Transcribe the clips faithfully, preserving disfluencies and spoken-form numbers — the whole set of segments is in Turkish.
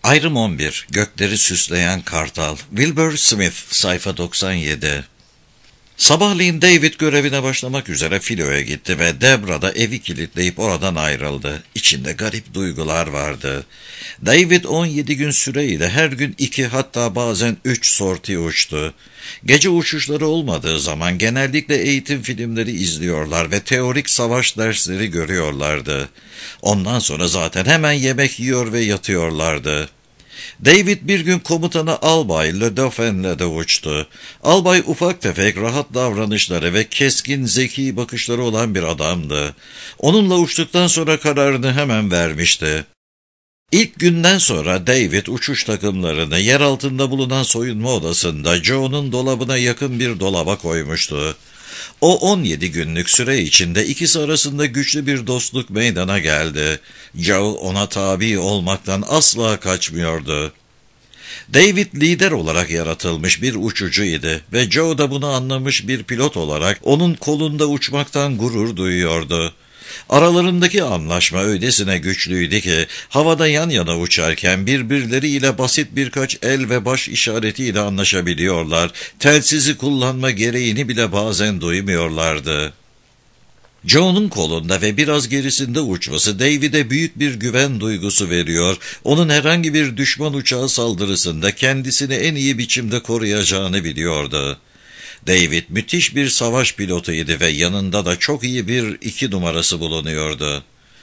Ayrım on bir. Gökleri süsleyen kartal. Wilbur Smith, sayfa doksan yedi. Sabahleyin David görevine başlamak üzere filoya gitti ve Debra da evi kilitleyip oradan ayrıldı. İçinde garip duygular vardı. David on yedi gün süreyle her gün iki, hatta bazen üç sorti uçtu. Gece uçuşları olmadığı zaman genellikle eğitim filmleri izliyorlar ve teorik savaş dersleri görüyorlardı. Ondan sonra zaten hemen yemek yiyor ve yatıyorlardı. David bir gün komutanı Albay Le Dauphin'le de uçtu. Albay ufak tefek, rahat davranışları ve keskin, zeki bakışları olan bir adamdı. Onunla uçtuktan sonra kararını hemen vermişti. İlk günden sonra David uçuş takımlarını yer altında bulunan soyunma odasında Joe'nun dolabına yakın bir dolaba koymuştu. O on yedi günlük süre içinde ikisi arasında güçlü bir dostluk meydana geldi. Joe ona tabi olmaktan asla kaçmıyordu. David lider olarak yaratılmış bir uçucuydu ve Joe da bunu anlamış bir pilot olarak onun kolunda uçmaktan gurur duyuyordu. Aralarındaki anlaşma öylesine güçlüydü ki havada yan yana uçarken birbirleriyle basit birkaç el ve baş işaretiyle anlaşabiliyorlar, telsizi kullanma gereğini bile bazen duymuyorlardı. Joe'nun kolunda ve biraz gerisinde uçması David'e büyük bir güven duygusu veriyor, onun herhangi bir düşman uçağı saldırısında kendisini en iyi biçimde koruyacağını biliyordu. David müthiş bir savaş pilotuydu ve yanında da çok iyi bir iki numarası bulunuyordu.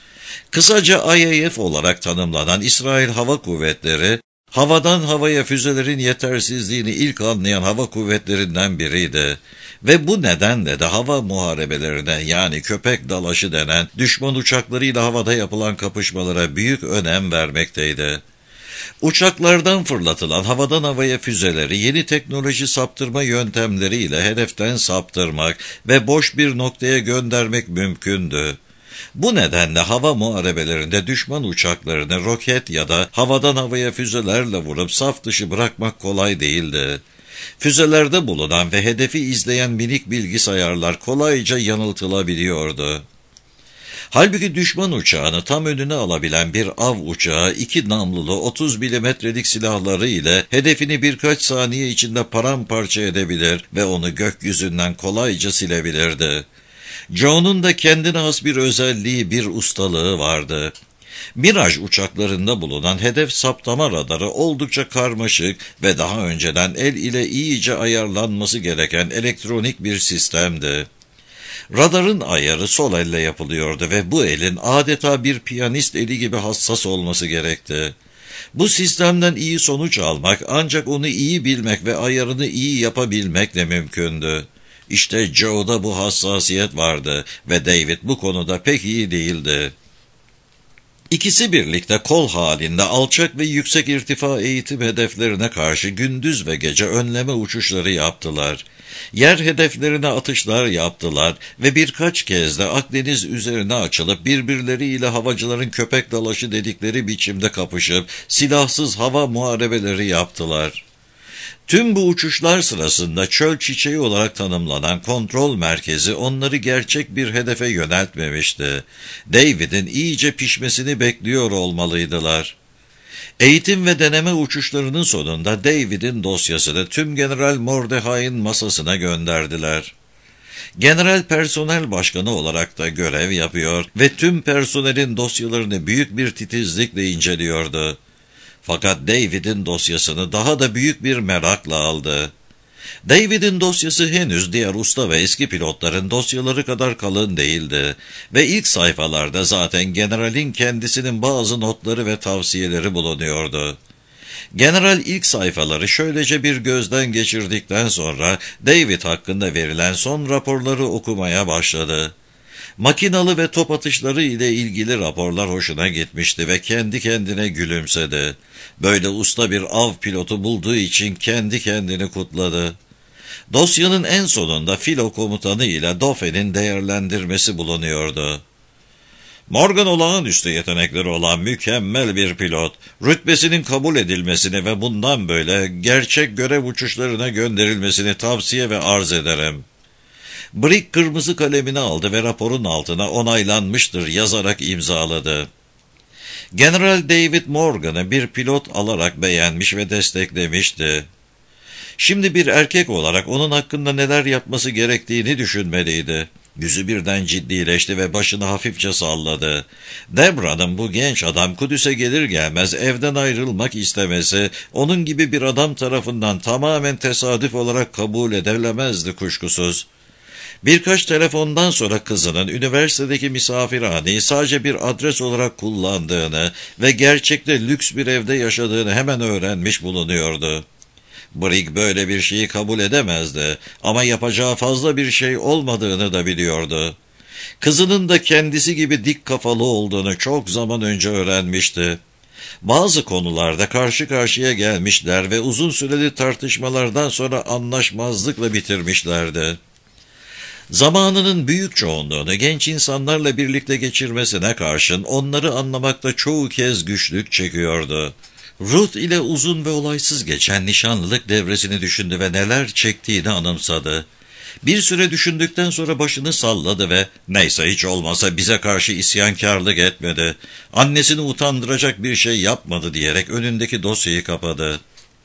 Kısaca I A F olarak tanımlanan İsrail Hava Kuvvetleri, havadan havaya füzelerin yetersizliğini ilk anlayan hava kuvvetlerinden biriydi. Ve bu nedenle de hava muharebelerine, yani köpek dalaşı denen düşman uçaklarıyla havada yapılan kapışmalara büyük önem vermekteydi. Uçaklardan fırlatılan havadan havaya füzeleri yeni teknoloji saptırma yöntemleriyle hedeften saptırmak ve boş bir noktaya göndermek mümkündü. Bu nedenle hava muharebelerinde düşman uçaklarını roket ya da havadan havaya füzelerle vurup saf dışı bırakmak kolay değildi. Füzelerde bulunan ve hedefi izleyen minik bilgisayarlar kolayca yanıltılabiliyordu. Halbuki düşman uçağını tam önüne alabilen bir av uçağı iki namlulu otuz milimetrelik silahları ile hedefini birkaç saniye içinde paramparça edebilir ve onu gökyüzünden kolayca silebilirdi. Joe'nun da kendine has bir özelliği, bir ustalığı vardı. Miraj uçaklarında bulunan hedef saptama radarı oldukça karmaşık ve daha önceden el ile iyice ayarlanması gereken elektronik bir sistemdi. Radarın ayarı sol elle yapılıyordu ve bu elin adeta bir piyanist eli gibi hassas olması gerekti. Bu sistemden iyi sonuç almak ancak onu iyi bilmek ve ayarını iyi yapabilmekle mümkündü. İşte Joe'da bu hassasiyet vardı ve David bu konuda pek iyi değildi. İkisi birlikte kol halinde alçak ve yüksek irtifa eğitim hedeflerine karşı gündüz ve gece önleme uçuşları yaptılar. Yer hedeflerine atışlar yaptılar ve birkaç kez de Akdeniz üzerine açılıp birbirleriyle havacıların köpek dalaşı dedikleri biçimde kapışıp silahsız hava muharebeleri yaptılar. Tüm bu uçuşlar sırasında çöl çiçeği olarak tanımlanan kontrol merkezi onları gerçek bir hedefe yöneltmemişti. David'in iyice pişmesini bekliyor olmalıydılar. Eğitim ve deneme uçuşlarının sonunda David'in dosyasını tüm General Mordecai'nin masasına gönderdiler. General personel başkanı olarak da görev yapıyor ve tüm personelin dosyalarını büyük bir titizlikle inceliyordu. Fakat David'in dosyasını daha da büyük bir merakla aldı. David'in dosyası henüz diğer usta ve eski pilotların dosyaları kadar kalın değildi ve ilk sayfalarda zaten generalin kendisinin bazı notları ve tavsiyeleri bulunuyordu. General ilk sayfaları şöylece bir gözden geçirdikten sonra David hakkında verilen son raporları okumaya başladı. Makinalı ve top atışları ile ilgili raporlar hoşuna gitmişti ve kendi kendine gülümsedi. Böyle usta bir av pilotu bulduğu için kendi kendini kutladı. Dosyanın en sonunda filo komutanı ile Dauphin'in değerlendirmesi bulunuyordu. Morgan olağanüstü yetenekleri olan mükemmel bir pilot, rütbesinin kabul edilmesini ve bundan böyle gerçek görev uçuşlarına gönderilmesini tavsiye ve arz ederim. Brick kırmızı kalemini aldı ve raporun altına onaylanmıştır yazarak imzaladı. General David Morgan'ı bir pilot alarak beğenmiş ve desteklemişti. Şimdi bir erkek olarak onun hakkında neler yapması gerektiğini düşünmeliydi. Yüzü birden ciddileşti ve başını hafifçe salladı. Debra'nın bu genç adam Kudüs'e gelir gelmez evden ayrılmak istemesi, onun gibi bir adam tarafından tamamen tesadüf olarak kabul edilemezdi kuşkusuz. Birkaç telefondan sonra kızının üniversitedeki misafirhaneyi sadece bir adres olarak kullandığını ve gerçekte lüks bir evde yaşadığını hemen öğrenmiş bulunuyordu. Brigg böyle bir şeyi kabul edemezdi ama yapacağı fazla bir şey olmadığını da biliyordu. Kızının da kendisi gibi dik kafalı olduğunu çok zaman önce öğrenmişti. Bazı konularda karşı karşıya gelmişler ve uzun süreli tartışmalardan sonra anlaşmazlıkla bitirmişlerdi. Zamanının büyük çoğunluğunu genç insanlarla birlikte geçirmesine karşın onları anlamakta çoğu kez güçlük çekiyordu. Ruth ile uzun ve olaysız geçen nişanlılık devresini düşündü ve neler çektiğini anımsadı. Bir süre düşündükten sonra başını salladı ve neyse hiç olmasa bize karşı isyankarlık etmedi, annesini utandıracak bir şey yapmadı diyerek önündeki dosyayı kapadı.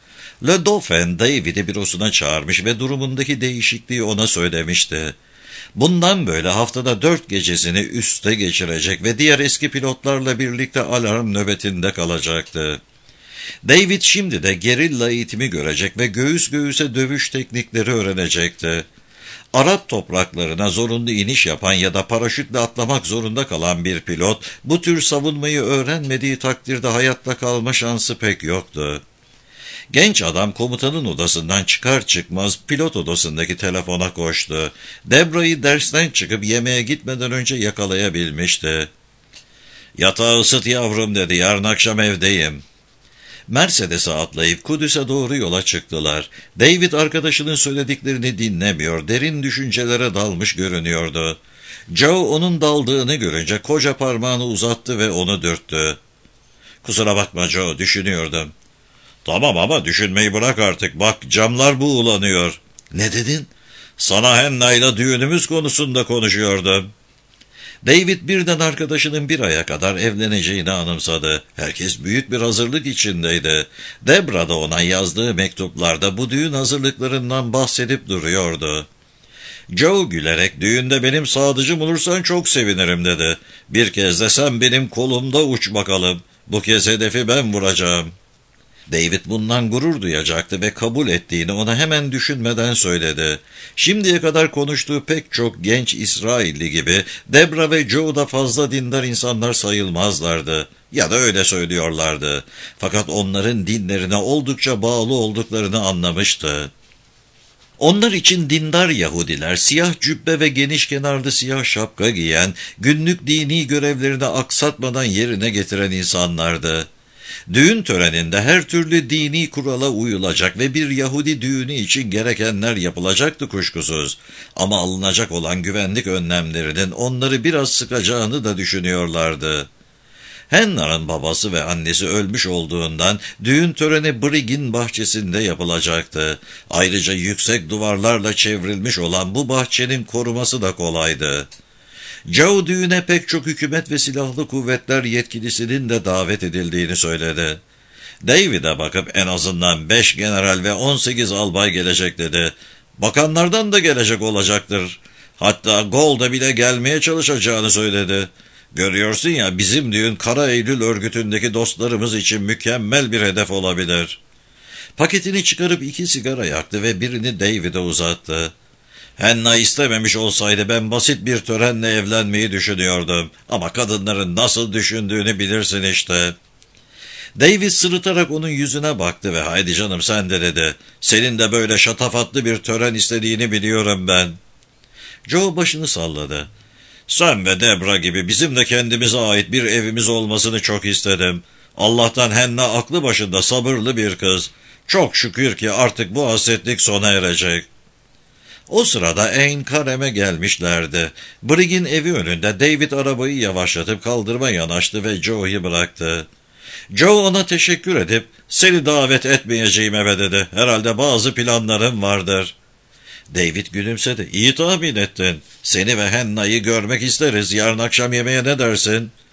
Le Dauphin David'i bürosuna çağırmış ve durumundaki değişikliği ona söylemişti. Bundan böyle haftada dört gecesini üste geçirecek ve diğer eski pilotlarla birlikte alarm nöbetinde kalacaktı. David şimdi de gerilla eğitimi görecek ve göğüs göğüse dövüş teknikleri öğrenecekti. Arap topraklarına zorunlu iniş yapan ya da paraşütle atlamak zorunda kalan bir pilot, bu tür savunmayı öğrenmediği takdirde hayatta kalma şansı pek yoktu. Genç adam komutanın odasından çıkar çıkmaz pilot odasındaki telefona koştu. Debra'yı dersten çıkıp yemeğe gitmeden önce yakalayabilmişti. "Yatağı ısıt yavrum," dedi, "yarın akşam evdeyim." Mercedes'e atlayıp Kudüs'e doğru yola çıktılar. David arkadaşının söylediklerini dinlemiyor, derin düşüncelere dalmış görünüyordu. Joe onun daldığını görünce koca parmağını uzattı ve onu dürttü. "Kusura bakma Joe, düşünüyordum." "Tamam ama düşünmeyi bırak artık, bak camlar buğulanıyor." "Ne dedin?" "Sana Hannah'yla düğünümüz konusunda konuşuyordum." David birden arkadaşının bir aya kadar evleneceğini anımsadı. Herkes büyük bir hazırlık içindeydi. Debra da ona yazdığı mektuplarda bu düğün hazırlıklarından bahsedip duruyordu. Joe gülerek, "Düğünde benim sadıcım olursan çok sevinirim," dedi. "Bir kez de sen benim kolumda uç bakalım. Bu kez hedefi ben vuracağım." David bundan gurur duyacaktı ve kabul ettiğini ona hemen düşünmeden söyledi. Şimdiye kadar konuştuğu pek çok genç İsrailli gibi Debra ve Joe da fazla dindar insanlar sayılmazlardı. Ya da öyle söylüyorlardı. Fakat onların dinlerine oldukça bağlı olduklarını anlamıştı. Onlar için dindar Yahudiler, siyah cübbe ve geniş kenarlı siyah şapka giyen, günlük dini görevlerini aksatmadan yerine getiren insanlardı. Düğün töreninde her türlü dini kurala uyulacak ve bir Yahudi düğünü için gerekenler yapılacaktı kuşkusuz. Ama alınacak olan güvenlik önlemlerinin onları biraz sıkacağını da düşünüyorlardı. Hannah'ın babası ve annesi ölmüş olduğundan düğün töreni Brigg'in bahçesinde yapılacaktı. Ayrıca yüksek duvarlarla çevrilmiş olan bu bahçenin koruması da kolaydı. Joe düğüne pek çok hükümet ve silahlı kuvvetler yetkilisinin de davet edildiğini söyledi. David'e bakıp en azından beş general ve on sekiz albay gelecek dedi. Bakanlardan da gelecek olacaktır. Hatta Gold'a bile gelmeye çalışacağını söyledi. Görüyorsun ya, bizim düğün Kara Eylül örgütündeki dostlarımız için mükemmel bir hedef olabilir. Paketini çıkarıp iki sigara yaktı ve birini David'e uzattı. Hannah istememiş olsaydı ben basit bir törenle evlenmeyi düşünüyordum. Ama kadınların nasıl düşündüğünü bilirsin işte. David sırıtarak onun yüzüne baktı ve "Haydi canım sen de," dedi. "Senin de böyle şatafatlı bir tören istediğini biliyorum ben." Joe başını salladı. "Sen ve Debra gibi bizim de kendimize ait bir evimiz olmasını çok istedim. Allah'tan Hannah aklı başında sabırlı bir kız. Çok şükür ki artık bu hasretlik sona erecek." O sırada Ein Karem'e gelmişlerdi. Brigg'in evi önünde David arabayı yavaşlatıp kaldırıma yanaştı ve Joe'yu bıraktı. Joe ona teşekkür edip "Seni davet etmeyeceğim eve," dedi. "Herhalde bazı planlarım vardır." David gülümsedi. "İyi tahmin ettin. Seni ve Hannah'yı görmek isteriz. Yarın akşam yemeğe ne dersin?"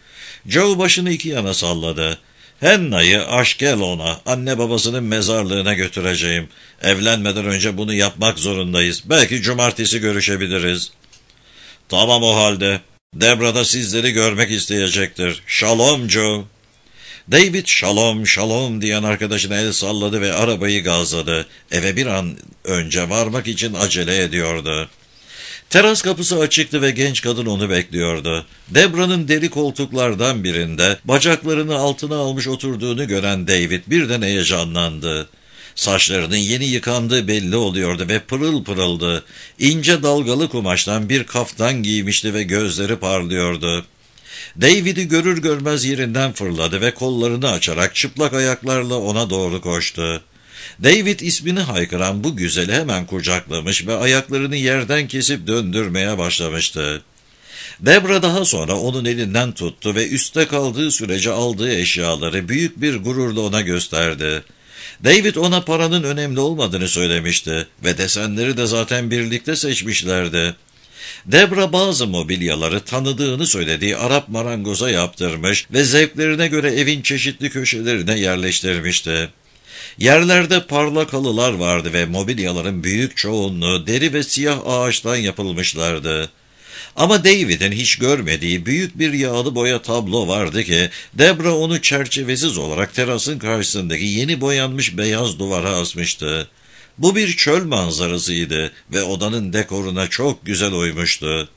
Joe başını iki yana salladı. Hannah'yı Ashkelon'a, anne babasının mezarlığına götüreceğim. Evlenmeden önce bunu yapmak zorundayız. Belki cumartesi görüşebiliriz. Tamam o halde. Debra da sizleri görmek isteyecektir. Shalom Joe. David şalom şalom diyen arkadaşına el salladı ve arabayı gazladı. Eve bir an önce varmak için acele ediyordu. Teras kapısı açıktı ve genç kadın onu bekliyordu. Debra'nın deri koltuklardan birinde bacaklarını altına almış oturduğunu gören David birden heyecanlandı. Saçlarının yeni yıkandığı belli oluyordu ve pırıl pırıldı. İnce dalgalı kumaştan bir kaftan giymişti ve gözleri parlıyordu. David'i görür görmez yerinden fırladı ve kollarını açarak çıplak ayaklarla ona doğru koştu. David ismini haykıran bu güzeli hemen kucaklamış ve ayaklarını yerden kesip döndürmeye başlamıştı. Debra daha sonra onun elinden tuttu ve üstte kaldığı sürece aldığı eşyaları büyük bir gururla ona gösterdi. David ona paranın önemli olmadığını söylemişti ve desenleri de zaten birlikte seçmişlerdi. Debra bazı mobilyaları tanıdığını söylediği Arap marangoza yaptırmış ve zevklerine göre evin çeşitli köşelerine yerleştirmişti. Yerlerde parlak halılar vardı ve mobilyaların büyük çoğunluğu deri ve siyah ağaçtan yapılmışlardı. Ama David'in hiç görmediği büyük bir yağlı boya tablo vardı ki Debra onu çerçevesiz olarak terasın karşısındaki yeni boyanmış beyaz duvara asmıştı. Bu bir çöl manzarasıydı ve odanın dekoruna çok güzel uymuştu.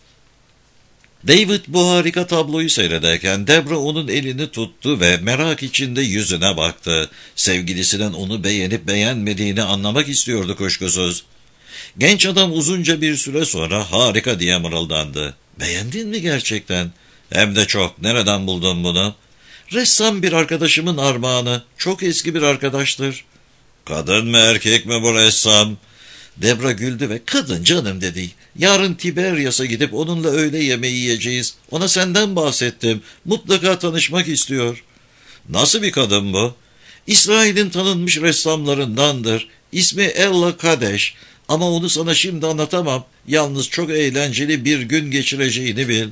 David bu harika tabloyu seyrederken Debra onun elini tuttu ve merak içinde yüzüne baktı. Sevgilisinin onu beğenip beğenmediğini anlamak istiyordu kuşkusuz. Genç adam uzunca bir süre sonra harika diye mırıldandı. Beğendin mi gerçekten? Hem de çok. Nereden buldun bunu? Ressam bir arkadaşımın armağanı. Çok eski bir arkadaştır. Kadın mı erkek mi bu ressam? Debra güldü ve kadın canım dedi. Yarın Tiberias'a gidip onunla öğle yemeği yiyeceğiz. Ona senden bahsettim. Mutlaka tanışmak istiyor. Nasıl bir kadın bu? İsrail'in tanınmış ressamlarındandır. İsmi Ella Kadesh. Ama onu sana şimdi anlatamam. Yalnız çok eğlenceli bir gün geçireceğini bil.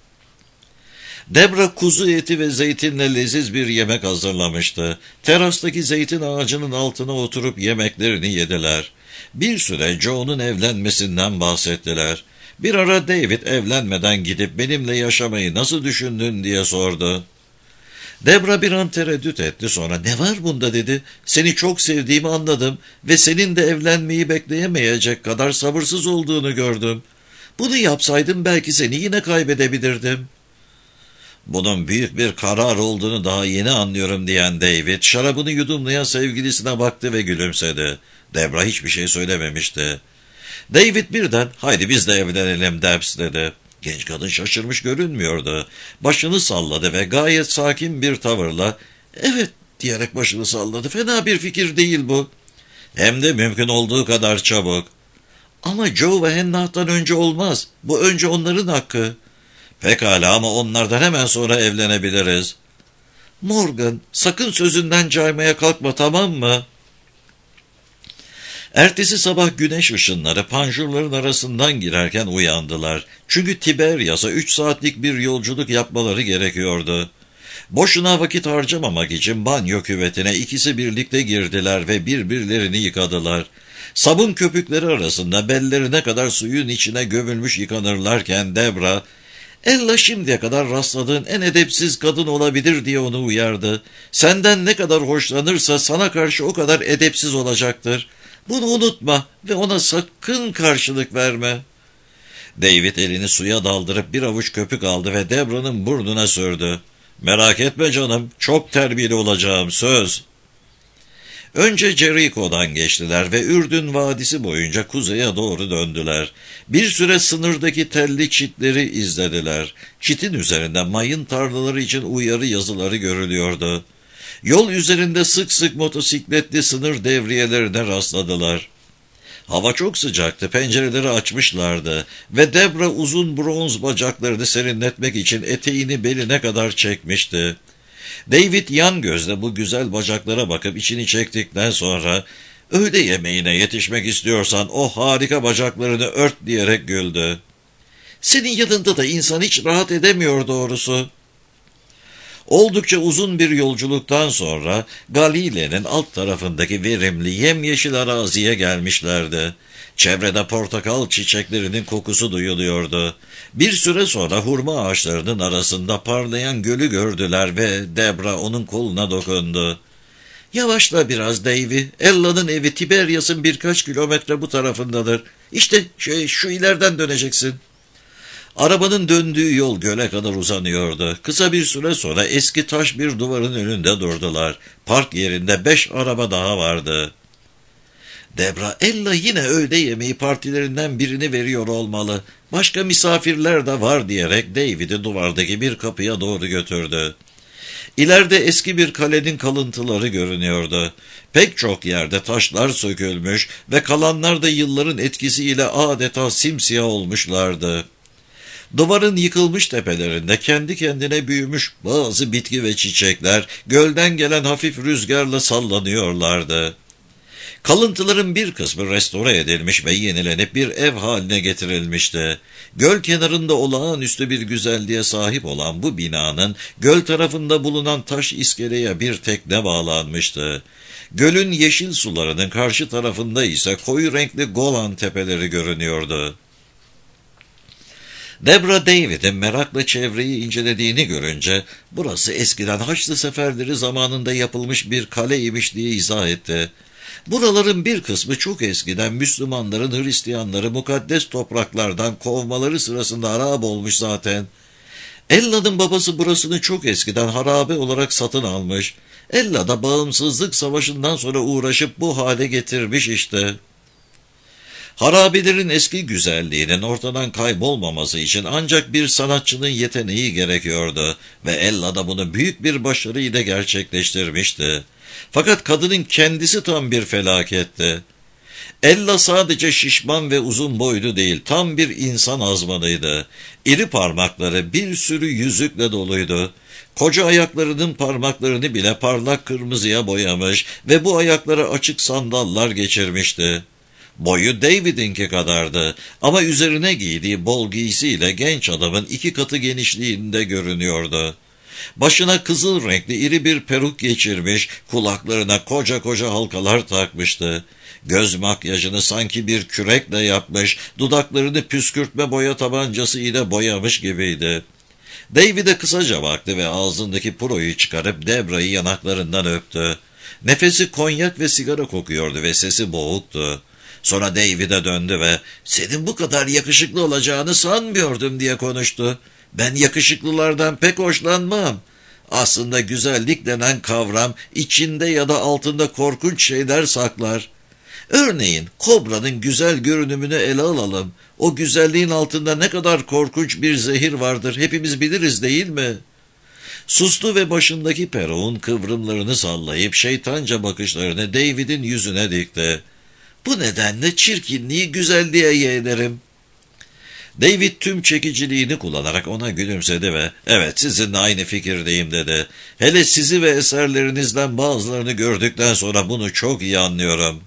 Debra kuzu eti ve zeytinle leziz bir yemek hazırlamıştı. Terastaki zeytin ağacının altına oturup yemeklerini yediler. Bir süre Joe'nun evlenmesinden bahsettiler. Bir ara David evlenmeden gidip benimle yaşamayı nasıl düşündün diye sordu. Debra bir an tereddüt etti, sonra ne var bunda dedi. Seni çok sevdiğimi anladım ve senin de evlenmeyi bekleyemeyecek kadar sabırsız olduğunu gördüm. Bunu yapsaydım belki seni yine kaybedebilirdim. Bunun büyük bir karar olduğunu daha yeni anlıyorum diyen David, şarabını yudumlayan sevgilisine baktı ve gülümsedi. Debra hiçbir şey söylememişti. David birden, haydi biz de evlenelim Debs dedi. Genç kadın şaşırmış görünmüyordu. Başını salladı ve gayet sakin bir tavırla, evet diyerek başını salladı. Fena bir fikir değil bu. Hem de mümkün olduğu kadar çabuk. Ama Joe ve Hannah'tan önce olmaz. Bu önce onların hakkı. Pekala ama onlardan hemen sonra evlenebiliriz. Morgan, sakın sözünden caymaya kalkma, tamam mı? Ertesi sabah güneş ışınları panjurların arasından girerken uyandılar. Çünkü Tiberias'a üç saatlik bir yolculuk yapmaları gerekiyordu. Boşuna vakit harcamamak için banyo küvetine ikisi birlikte girdiler ve birbirlerini yıkadılar. Sabun köpükleri arasında bellerine kadar suyun içine gömülmüş yıkanırlarken Debra, Ella şimdiye kadar rastladığın en edepsiz kadın olabilir diye onu uyardı. Senden ne kadar hoşlanırsa sana karşı o kadar edepsiz olacaktır. Bunu unutma ve ona sakın karşılık verme. David elini suya daldırıp bir avuç köpük aldı ve Debra'nın burnuna sürdü. Merak etme canım, çok terbiyeli olacağım, söz. Önce Jericho'dan geçtiler ve Ürdün Vadisi boyunca kuzeye doğru döndüler. Bir süre sınırdaki telli çitleri izlediler. Çitin üzerinde mayın tarlaları için uyarı yazıları görülüyordu. Yol üzerinde sık sık motosikletli sınır devriyelerine rastladılar. Hava çok sıcaktı, pencereleri açmışlardı ve Debra uzun bronz bacaklarını serinletmek için eteğini beline kadar çekmişti. David yan gözle bu güzel bacaklara bakıp içini çektikten sonra, öğle yemeğine yetişmek istiyorsan o harika bacaklarını ört diyerek güldü. Senin yanında da insan hiç rahat edemiyor doğrusu. Oldukça uzun bir yolculuktan sonra Galile'nin alt tarafındaki verimli yemyeşil araziye gelmişlerdi. Çevrede portakal çiçeklerinin kokusu duyuluyordu. Bir süre sonra hurma ağaçlarının arasında parlayan gölü gördüler ve Debra onun koluna dokundu. "Yavaşla biraz Davy. Ella'nın evi Tiberias'ın birkaç kilometre bu tarafındadır. İşte şey, şu ileriden döneceksin." Arabanın döndüğü yol göle kadar uzanıyordu. Kısa bir süre sonra eski taş bir duvarın önünde durdular. Park yerinde beş araba daha vardı. Debra, "Ella yine öğle yemeği partilerinden birini veriyor olmalı. Başka misafirler de var," diyerek David'i duvardaki bir kapıya doğru götürdü. İleride eski bir kalenin kalıntıları görünüyordu. Pek çok yerde taşlar sökülmüş ve kalanlar da yılların etkisiyle adeta simsiyah olmuşlardı. Duvarın yıkılmış tepelerinde kendi kendine büyümüş bazı bitki ve çiçekler gölden gelen hafif rüzgarla sallanıyorlardı. Kalıntıların bir kısmı restore edilmiş ve yenilenip bir ev haline getirilmişti. Göl kenarında olağanüstü bir güzelliğe sahip olan bu binanın göl tarafında bulunan taş iskeleye bir tekne bağlanmıştı. Gölün yeşil sularının karşı tarafında ise koyu renkli Golan tepeleri görünüyordu. Debra David'in merakla çevreyi incelediğini görünce, "Burası eskiden Haçlı seferleri zamanında yapılmış bir kaleymiş," diye izah etti. "Buraların bir kısmı çok eskiden Müslümanların Hristiyanları mukaddes topraklardan kovmaları sırasında harap olmuş zaten. Ella'nın babası burasını çok eskiden harabe olarak satın almış. Ella da bağımsızlık savaşından sonra uğraşıp bu hale getirmiş işte." Harabelerin eski güzelliğinin ortadan kaybolmaması için ancak bir sanatçının yeteneği gerekiyordu ve Ella da bunu büyük bir başarıyla gerçekleştirmişti. Fakat kadının kendisi tam bir felaketti. Ella sadece şişman ve uzun boylu değil, tam bir insan azmanıydı. İri parmakları bir sürü yüzükle doluydu. Koca ayaklarının parmaklarını bile parlak kırmızıya boyamış ve bu ayaklara açık sandallar geçirmişti. Boyu David'inki kadardı ama üzerine giydiği bol giysiyle genç adamın iki katı genişliğinde görünüyordu. Başına kızıl renkli iri bir peruk geçirmiş, kulaklarına koca koca halkalar takmıştı. Göz makyajını sanki bir kürekle yapmış, dudaklarını püskürtme boya tabancası ile boyamış gibiydi. David'e kısaca baktı ve ağzındaki puroyu çıkarıp Debra'yı yanaklarından öptü. Nefesi konyak ve sigara kokuyordu ve sesi boğuktu. Sonra David'e döndü ve "Senin bu kadar yakışıklı olacağını sanmıyordum," diye konuştu. "Ben yakışıklılardan pek hoşlanmam. Aslında güzellik denen kavram içinde ya da altında korkunç şeyler saklar. Örneğin kobranın güzel görünümünü ele alalım. O güzelliğin altında ne kadar korkunç bir zehir vardır hepimiz biliriz değil mi?" Sustu ve başındaki peruğun kıvrımlarını sallayıp şeytanca bakışlarını David'in yüzüne dikti. "Bu nedenle çirkinliği güzelliğe yeğlerim." David tüm çekiciliğini kullanarak ona gülümsedi ve "Evet, sizinle aynı fikirdeyim," dedi. "Hele sizi ve eserlerinizden bazılarını gördükten sonra bunu çok iyi anlıyorum."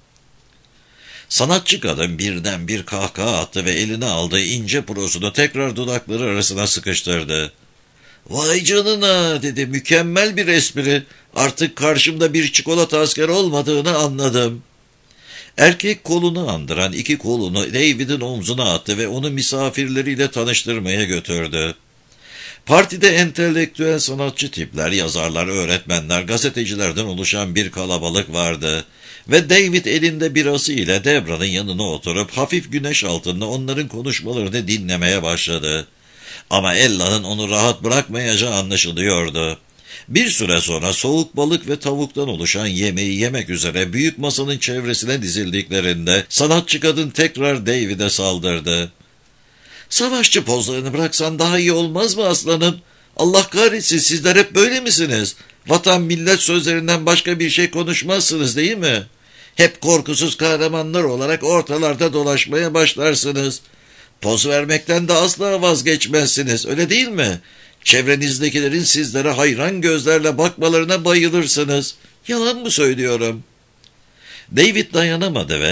Sanatçı kadın birden bir kahkaha attı ve eline aldığı ince prosunu tekrar dudakları arasına sıkıştırdı. "Vay canına," dedi, "mükemmel bir espri. Artık karşımda bir çikolata asker olmadığını anladım." Erkek kolunu andıran iki kolunu David'in omzuna attı ve onu misafirleriyle tanıştırmaya götürdü. Partide entelektüel sanatçı tipler, yazarlar, öğretmenler, gazetecilerden oluşan bir kalabalık vardı. Ve David elinde birası ile Debra'nın yanına oturup hafif güneş altında onların konuşmalarını dinlemeye başladı. Ama Ella'nın onu rahat bırakmayacağı anlaşılıyordu. Bir süre sonra soğuk balık ve tavuktan oluşan yemeği yemek üzere büyük masanın çevresine dizildiklerinde sanatçı kadın tekrar David'e saldırdı. "Savaşçı pozlarını bıraksan daha iyi olmaz mı aslanım? Allah kahretsin, sizler hep böyle misiniz? Vatan millet sözlerinden başka bir şey konuşmazsınız değil mi? Hep korkusuz kahramanlar olarak ortalarda dolaşmaya başlarsınız. Poz vermekten de asla vazgeçmezsiniz, öyle değil mi? Çevrenizdekilerin sizlere hayran gözlerle bakmalarına bayılırsınız. Yalan mı söylüyorum?" David dayanamadı ve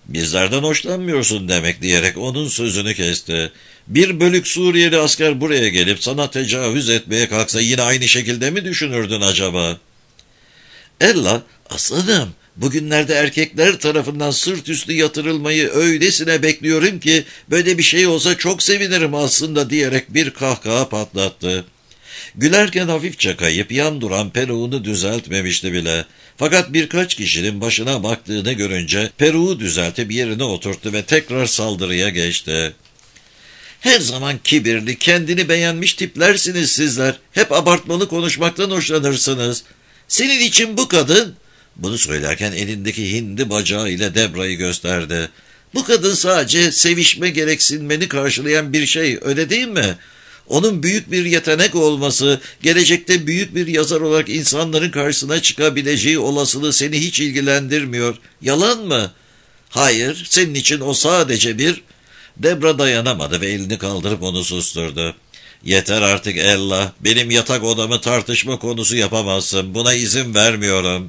Bizlerden hoşlanmıyorsun demek diyerek onun sözünü kesti. Bir bölük Suriyeli asker buraya gelip sana tecavüz etmeye kalksa yine aynı şekilde mi düşünürdün acaba? Ella, aslanım, bugünlerde erkekler tarafından sırt üstü yatırılmayı öylesine bekliyorum ki böyle bir şey olsa çok sevinirim aslında diyerek bir kahkaha patlattı. Gülerken hafifçe kayıp yan duran peruğunu düzeltmemişti bile. Fakat birkaç kişinin başına baktığını görünce peruğu düzeltip yerine oturttu ve tekrar saldırıya geçti. Her zaman kibirli, kendini beğenmiş tiplersiniz sizler. Hep abartmalı konuşmaktan hoşlanırsınız. Senin için bu kadın... Bunu söylerken elindeki hindi bacağı ile Debra'yı gösterdi. Bu kadın sadece sevişme gereksinmeni karşılayan bir şey, öyle değil mi? Onun büyük bir yetenek olması, gelecekte büyük bir yazar olarak insanların karşısına çıkabileceği olasılığı seni hiç ilgilendirmiyor. Yalan mı? Hayır, senin için o sadece bir... Debra dayanamadı ve elini kaldırıp onu susturdu. Yeter artık Ella, benim yatak odamı tartışma konusu yapamazsın, buna izin vermiyorum.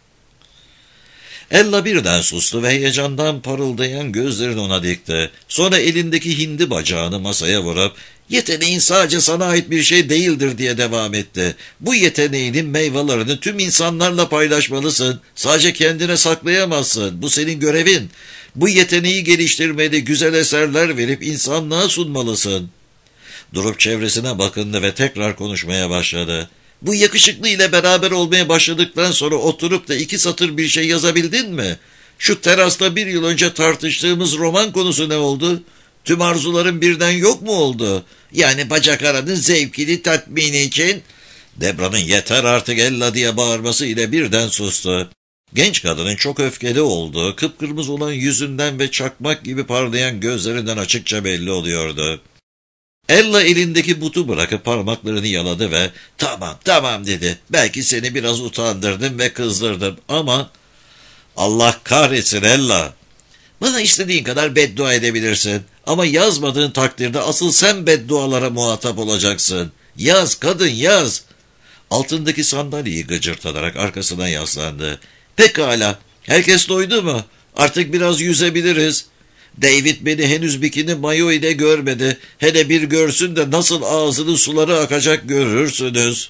Ella birden sustu ve heyecandan parıldayan gözlerini ona dikti. Sonra elindeki hindi bacağını masaya vurup, yeteneğin sadece sana ait bir şey değildir diye devam etti. Bu yeteneğinin meyvelerini tüm insanlarla paylaşmalısın. Sadece kendine saklayamazsın. Bu senin görevin. Bu yeteneği geliştirmeli, güzel eserler verip insanlığa sunmalısın. Durup çevresine bakındı ve tekrar konuşmaya başladı. Bu yakışıklı ile beraber olmaya başladıktan sonra oturup da iki satır bir şey yazabildin mi? Şu terasta bir yıl önce tartıştığımız roman konusu ne oldu? Tüm arzuların birden yok mu oldu? Yani bacak aranın zevkini tatmini için... Debra'nın yeter artık Ella diye bağırması ile birden sustu. Genç kadının çok öfkeli olduğu, kıpkırmızı olan yüzünden ve çakmak gibi parlayan gözlerinden açıkça belli oluyordu. Ella elindeki butu bırakıp parmaklarını yaladı ve ''Tamam, tamam'' dedi. ''Belki seni biraz utandırdım ve kızdırdım ama...'' ''Allah kahretsin Ella! Bana istediğin kadar beddua edebilirsin ama yazmadığın takdirde asıl sen beddualara muhatap olacaksın. Yaz kadın, yaz!'' Altındaki sandalyeyi gıcırtanarak arkasına yaslandı. ''Pekala, herkes doydu mu? Artık biraz yüzebiliriz.'' David beni henüz bikini mayo ile görmedi. Hele bir görsün de nasıl ağzının suları akacak görürsünüz.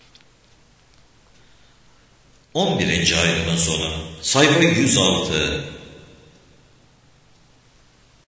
on birinci ayrımın sonu. Sayfa yüz altı.